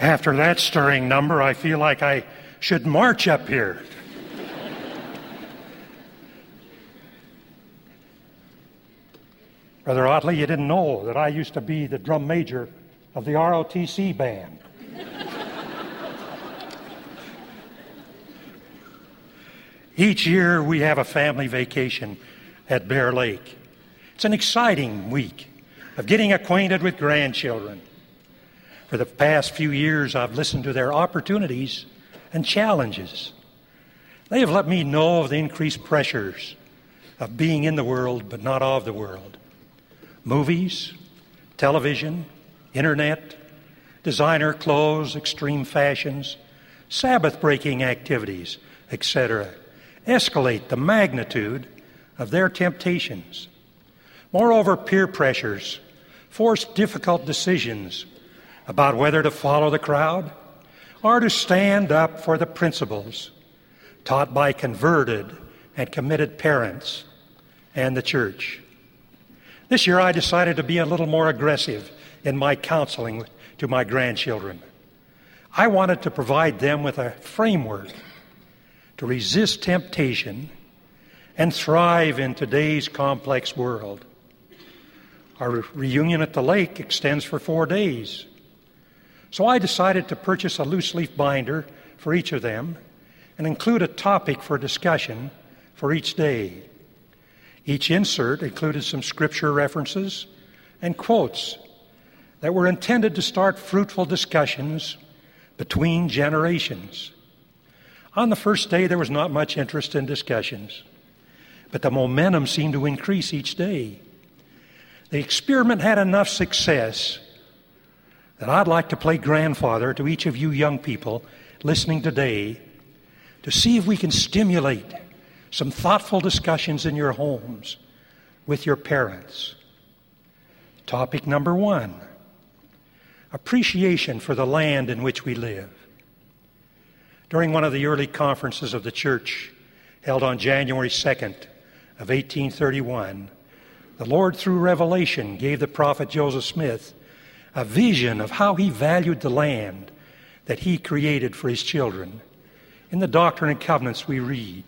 After that stirring number, I feel like I should march up here. Brother Otley, you didn't know that I used to be the drum major of the ROTC band. Each year we have a family vacation at Bear Lake. It's an exciting week of getting acquainted with grandchildren. For the past few years, I've listened to their opportunities and challenges. They have let me know of the increased pressures of being in the world but not of the world. Movies, television, internet, designer clothes, extreme fashions, Sabbath-breaking activities, etc., escalate the magnitude of their temptations. Moreover, peer pressures force difficult decisions about whether to follow the crowd or to stand up for the principles taught by converted and committed parents and the church. This year I decided to be a little more aggressive in my counseling to my grandchildren. I wanted to provide them with a framework to resist temptation and thrive in today's complex world. Our reunion at the lake extends for 4 days. So I decided to purchase a loose leaf binder for each of them and include a topic for discussion for each day. Each insert included some scripture references and quotes that were intended to start fruitful discussions between generations. On the first day, there was not much interest in discussions, but the momentum seemed to increase each day. The experiment had enough success that I'd like to play grandfather to each of you young people listening today to see if we can stimulate some thoughtful discussions in your homes with your parents. Topic number 1, appreciation for the land in which we live. During one of the early conferences of the church held on January 2nd of 1831, the Lord, through revelation, gave the prophet Joseph Smith a vision of how he valued the land that he created for his children. In the Doctrine and Covenants we read,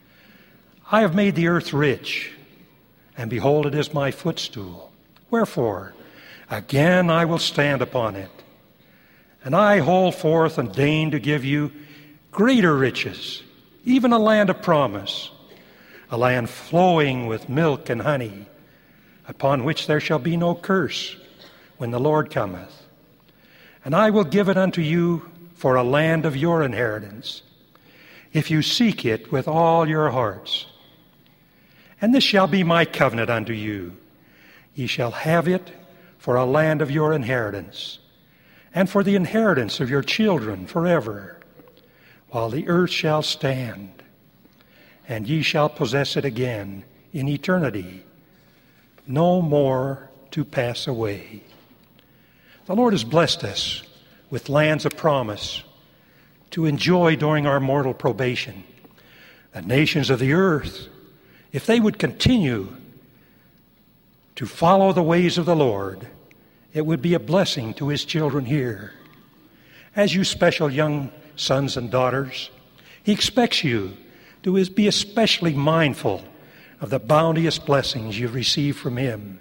"I have made the earth rich, and behold, it is my footstool. Wherefore, again I will stand upon it. And I hold forth and deign to give you greater riches, even a land of promise, a land flowing with milk and honey, upon which there shall be no curse when the Lord cometh. And I will give it unto you for a land of your inheritance, if you seek it with all your hearts. And this shall be my covenant unto you. Ye shall have it for a land of your inheritance, and for the inheritance of your children forever, while the earth shall stand, and ye shall possess it again in eternity, no more to pass away." The Lord has blessed us with lands of promise to enjoy during our mortal probation. The nations of the earth, if they would continue to follow the ways of the Lord, it would be a blessing to His children here. As you special young sons and daughters, He expects you to be especially mindful of the bounteous blessings you've received from Him.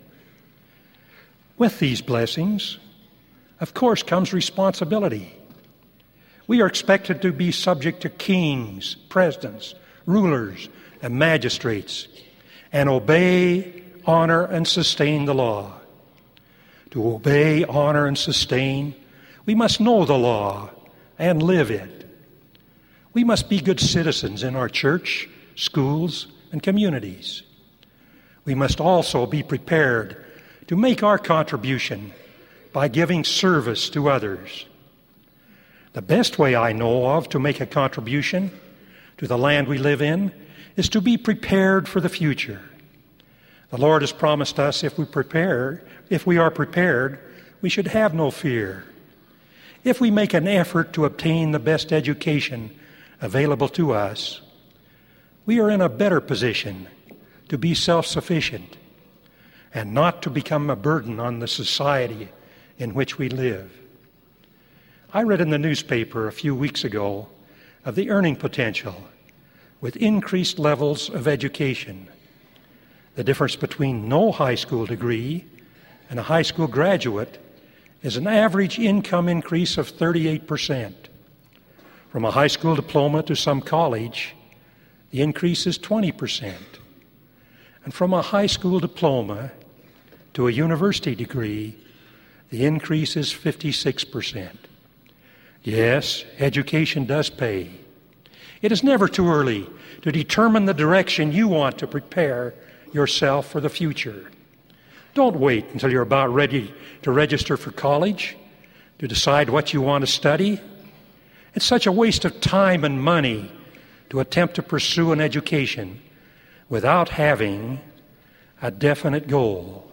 With these blessings, of course, comes responsibility. We are expected to be subject to kings, presidents, rulers, and magistrates, and obey, honor, and sustain the law. To obey, honor, and sustain, we must know the law and live it. We must be good citizens in our church, schools, and communities. We must also be prepared to make our contribution by giving service to others. The best way I know of to make a contribution to the land we live in is to be prepared for the future. The Lord has promised us if we are prepared, we should have no fear. If we make an effort to obtain the best education available to us, we are in a better position to be self-sufficient and not to become a burden on the society in which we live. I read in the newspaper a few weeks ago of the earning potential with increased levels of education. The difference between no high school degree and a high school graduate is an average income increase of 38%. From a high school diploma to some college, the increase is 20%. And from a high school diploma to a university degree, the increase is 56%. Yes, education does pay. It is never too early to determine the direction you want to prepare yourself for the future. Don't wait until you're about ready to register for college to decide what you want to study. It's such a waste of time and money to attempt to pursue an education without having a definite goal.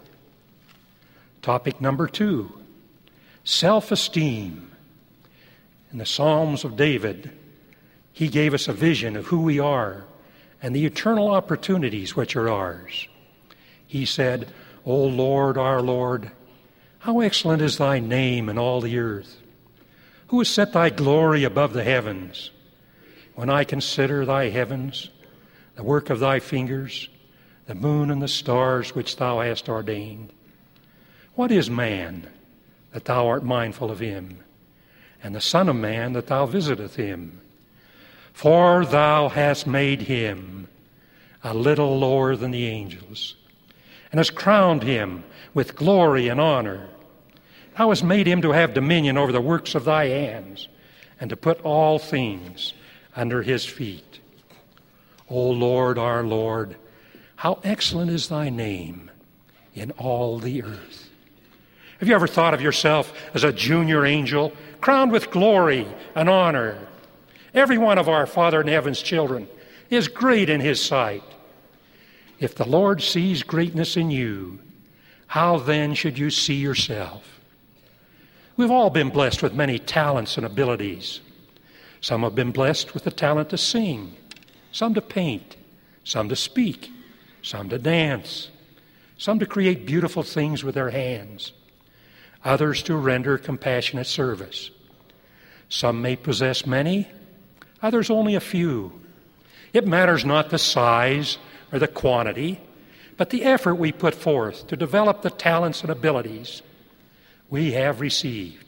Topic number 2, self-esteem. In the Psalms of David, he gave us a vision of who we are and the eternal opportunities which are ours. He said, O Lord, our Lord, how excellent is thy name in all the earth. Who has set thy glory above the heavens? When I consider thy heavens, the work of thy fingers, the moon and the stars which thou hast ordained. What is man, that thou art mindful of him, and the Son of Man, that thou visiteth him? For thou hast made him a little lower than the angels, and hast crowned him with glory and honor. Thou hast made him to have dominion over the works of thy hands, and to put all things under his feet. O Lord, our Lord, how excellent is thy name in all the earth. Have you ever thought of yourself as a junior angel, crowned with glory and honor? Every one of our Father in heaven's children is great in his sight. If the Lord sees greatness in you, how then should you see yourself? We've all been blessed with many talents and abilities. Some have been blessed with the talent to sing, some to paint, some to speak, some to dance, some to create beautiful things with their hands, others to render compassionate service. Some may possess many, others only a few. It matters not the size or the quantity, but the effort we put forth to develop the talents and abilities we have received.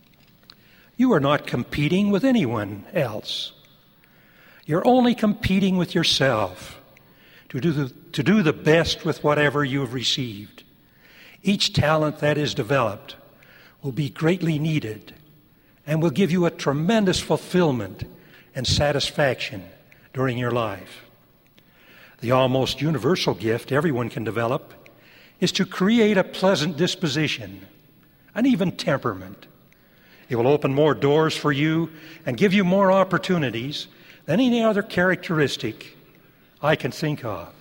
You are not competing with anyone else. You're only competing with yourself to do the best with whatever you have received. Each talent that is developed will be greatly needed and will give you a tremendous fulfillment and satisfaction during your life. The almost universal gift everyone can develop is to create a pleasant disposition, an even temperament. It will open more doors for you and give you more opportunities than any other characteristic I can think of.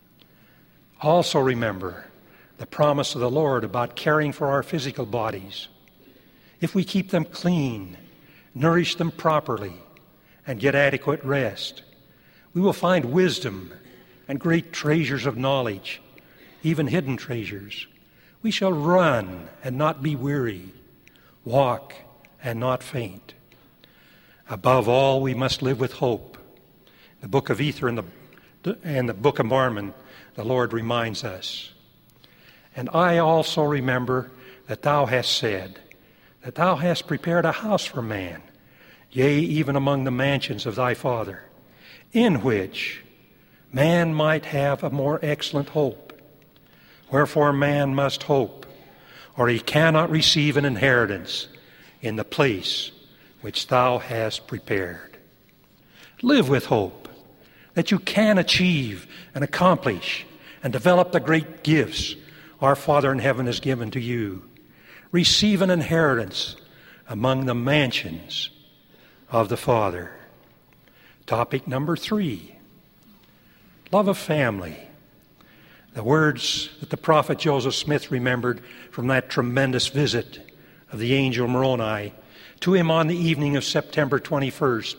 Also remember the promise of the Lord about caring for our physical bodies. If we keep them clean, nourish them properly, and get adequate rest, we will find wisdom and great treasures of knowledge, even hidden treasures. We shall run and not be weary, walk and not faint. Above all, we must live with hope. The book of Ether and the book of Mormon, the Lord reminds us. And I also remember that thou hast said, that thou hast prepared a house for man, yea, even among the mansions of thy Father, in which man might have a more excellent hope. Wherefore man must hope, or he cannot receive an inheritance in the place which thou hast prepared. Live with hope that you can achieve and accomplish and develop the great gifts our Father in heaven has given to you. Receive an inheritance among the mansions of the Father. Topic number 3, love of family. The words that the prophet Joseph Smith remembered from that tremendous visit of the angel Moroni to him on the evening of September 21st,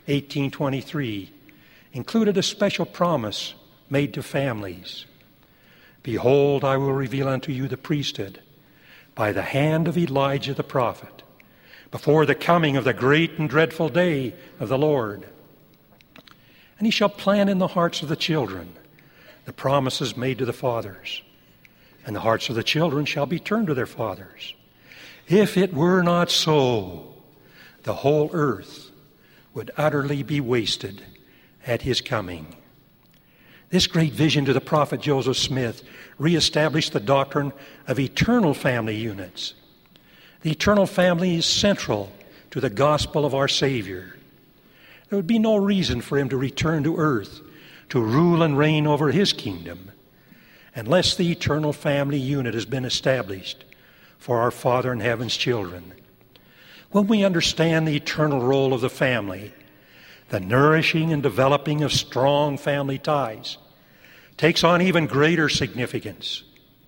1823, included a special promise made to families. Behold, I will reveal unto you the priesthood by the hand of Elijah the prophet. before the coming of the great and dreadful day of the Lord. And he shall plant in the hearts of the children the promises made to the fathers, and the hearts of the children shall be turned to their fathers. If it were not so, the whole earth would utterly be wasted at his coming. This great vision to the prophet Joseph Smith reestablished the doctrine of eternal family units. The eternal family is central to the gospel of our Savior. There would be no reason for him to return to earth to rule and reign over his kingdom unless the eternal family unit has been established for our Father in heaven's children. When we understand the eternal role of the family, the nourishing and developing of strong family ties takes on even greater significance.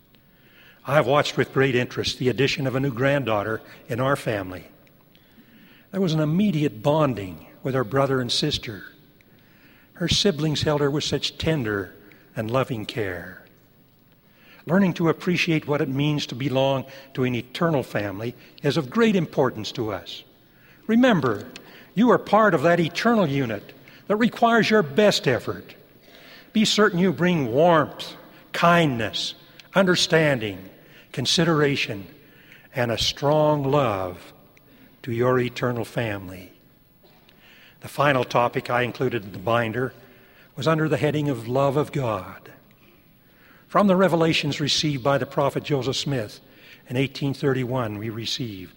I have watched with great interest the addition of a new granddaughter in our family. There was an immediate bonding with her brother and sister. Her siblings held her with such tender and loving care. Learning to appreciate what it means to belong to an eternal family is of great importance to us. Remember, you are part of that eternal unit that requires your best effort. Be certain you bring warmth, kindness, understanding, consideration, and a strong love to your eternal family. The final topic I included in the binder was under the heading of love of God. From the revelations received by the prophet Joseph Smith in 1831, we received,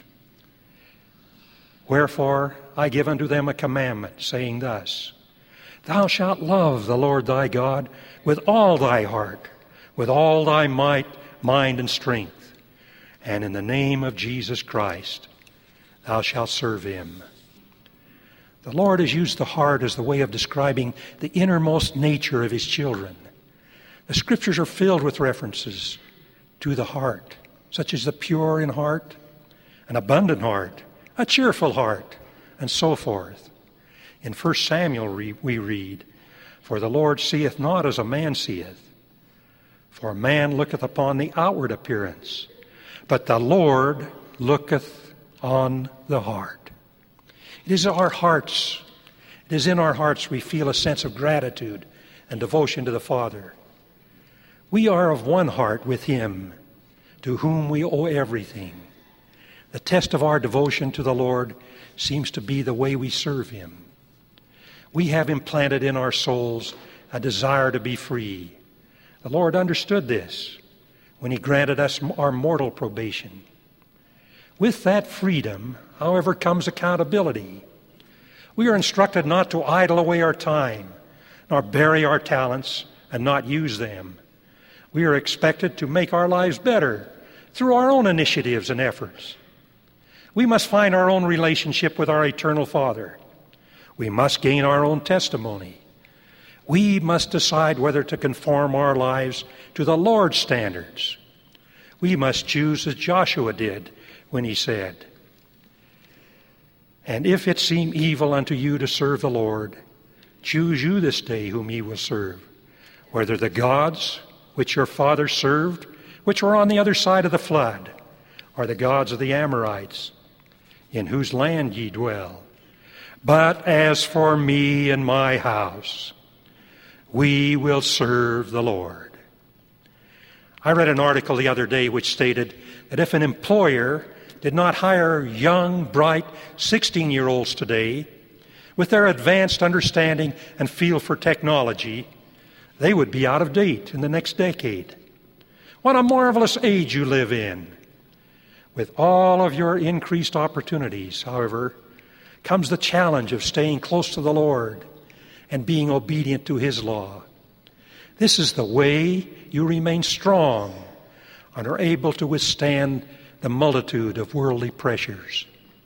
"Wherefore I give unto them a commandment, saying thus, Thou shalt love the Lord thy God with all thy heart, with all thy might, mind, and strength. And in the name of Jesus Christ, thou shalt serve him." The Lord has used the heart as the way of describing the innermost nature of his children. The Scriptures are filled with references to the heart, such as the pure in heart, an abundant heart, a cheerful heart, and so forth. In 1 Samuel we read, "For the Lord seeth not as a man seeth. For man looketh upon the outward appearance, but the Lord looketh on the heart." It is our hearts. It is in our hearts we feel a sense of gratitude and devotion to the Father. We are of one heart with him, to whom we owe everything. The test of our devotion to the Lord seems to be the way we serve him. We have implanted in our souls a desire to be free. The Lord understood this when he granted us our mortal probation. With that freedom, however, comes accountability. We are instructed not to idle away our time, nor bury our talents and not use them. We are expected to make our lives better through our own initiatives and efforts. We must find our own relationship with our eternal Father. We must gain our own testimony. We must decide whether to conform our lives to the Lord's standards. We must choose as Joshua did when he said, "And if it seem evil unto you to serve the Lord, choose you this day whom ye will serve, whether the gods which your fathers served, which were on the other side of the flood, or the gods of the Amorites, in whose land ye dwell. But as for me and my house, we will serve the Lord." I read an article the other day which stated that if an employer did not hire young, bright 16-year-olds today with their advanced understanding and feel for technology, they would be out of date in the next decade. What a marvelous age you live in. With all of your increased opportunities, however, comes the challenge of staying close to the Lord and being obedient to his law. This is the way you remain strong and are able to withstand the multitude of worldly pressures.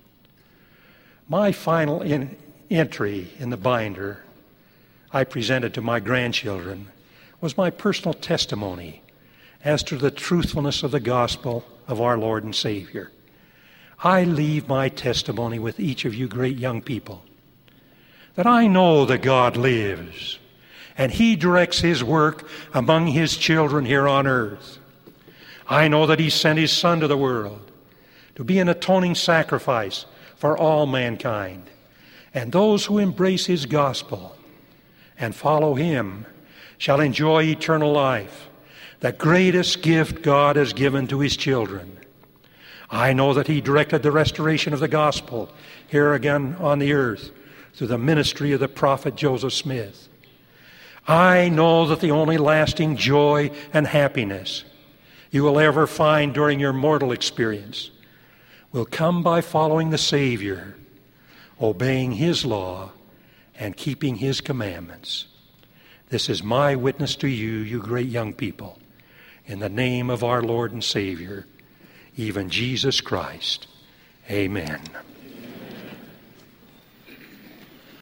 My final entry in the binder I presented to my grandchildren was my personal testimony as to the truthfulness of the gospel of our Lord and Savior. I leave my testimony with each of you great young people, that I know that God lives, and he directs his work among his children here on earth. I know that he sent his Son to the world to be an atoning sacrifice for all mankind. And those who embrace his gospel and follow him shall enjoy eternal life, the greatest gift God has given to his children. I know that he directed the restoration of the gospel here again on the earth through the ministry of the prophet Joseph Smith. I know that the only lasting joy and happiness you will ever find during your mortal experience will come by following the Savior, obeying his law, and keeping his commandments. This is my witness to you, you great young people, in the name of our Lord and Savior, even Jesus Christ. Amen.